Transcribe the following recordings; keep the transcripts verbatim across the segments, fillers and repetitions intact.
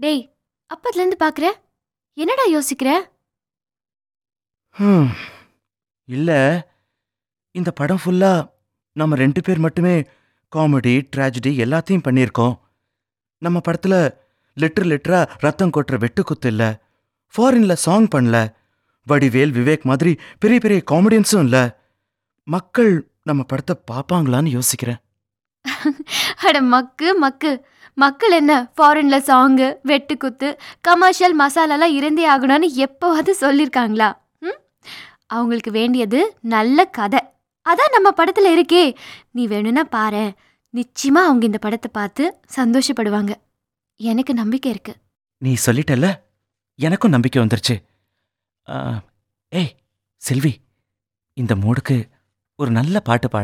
டேய், அப்பத்துலேருந்து பார்க்குற, என்னடா யோசிக்கிற? ஹம், இல்ல, இந்த படம் ஃபுல்லா நம்ம ரெண்டு பேர் மட்டுமே காமெடி ட்ராஜடி எல்லாத்தையும் பண்ணியிருக்கோம். நம்ம படத்துல லிட்டர் லிட்டரா ரத்தம் கொட்டுற வெட்டுக்குத்து இல்ல, ஃபாரின்ல சாங் பண்ணல, வடிவேல் விவேக் மாதிரி பெரிய பெரிய காமெடியன்ஸும் இல்ல. மக்கள் நம்ம படத்தை பார்ப்பாங்களான்னு யோசிக்கிறேன். அட மக்கு மக்கு, மக்கள் என்ன ஃபாரின்ல சாங்கு வெட்டுக்குத்து கமர்ஷியல் மசாலாலாம் இருந்தே ஆகணும்னு எப்போவாது சொல்லியிருக்காங்களா? ம், அவங்களுக்கு வேண்டியது நல்ல கதை. அதான் நம்ம படத்துல இருக்கே. நீ வேணும்னா பாரு, நிச்சயமா அவங்க இந்த படத்தை பார்த்து சந்தோஷப்படுவாங்க. எனக்கு நம்பிக்கை இருக்கு. நீ சொல்லிட்டல்ல, எனக்கும் நம்பிக்கை வந்துருச்சு. ஆ, ஏய் செல்வி, இந்த மூடுக்கு ஒரு நல்ல பாட்டு பாட.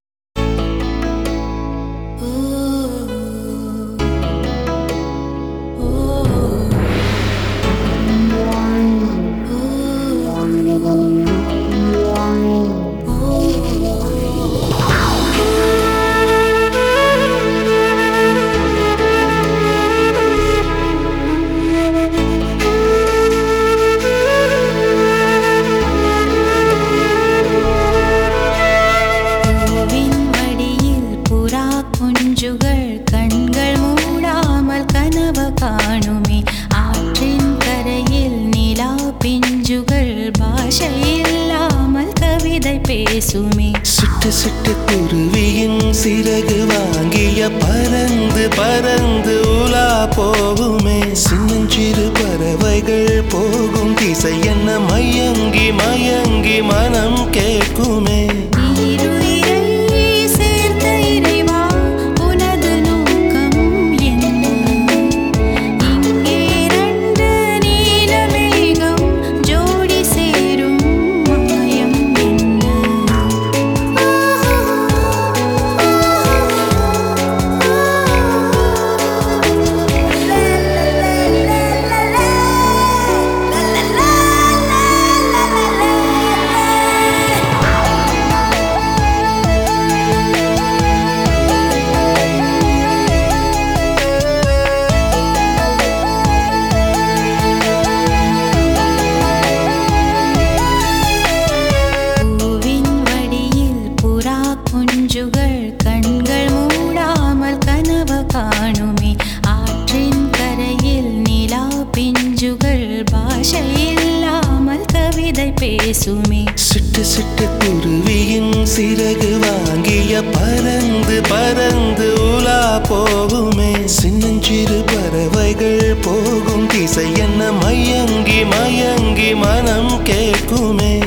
சிட்டு சிட்டு குருவியின் சிறகு வாங்கிய பறந்து பறந்து உலா போகுமே. சின்னஞ்சிறு பறவைகள் போகும் திசை என்ன மயங்கி மயங்கி மனம் கேட்குமே. சிட்டு சிட்டு குருவியின் சிறகு வாங்கிய பறந்து பறந்து உலா போகுமே. சின்னஞ்சிறு பறவைகள் போகும் திசை என்ன மயங்கி மயங்கி மனம் கேட்குமே.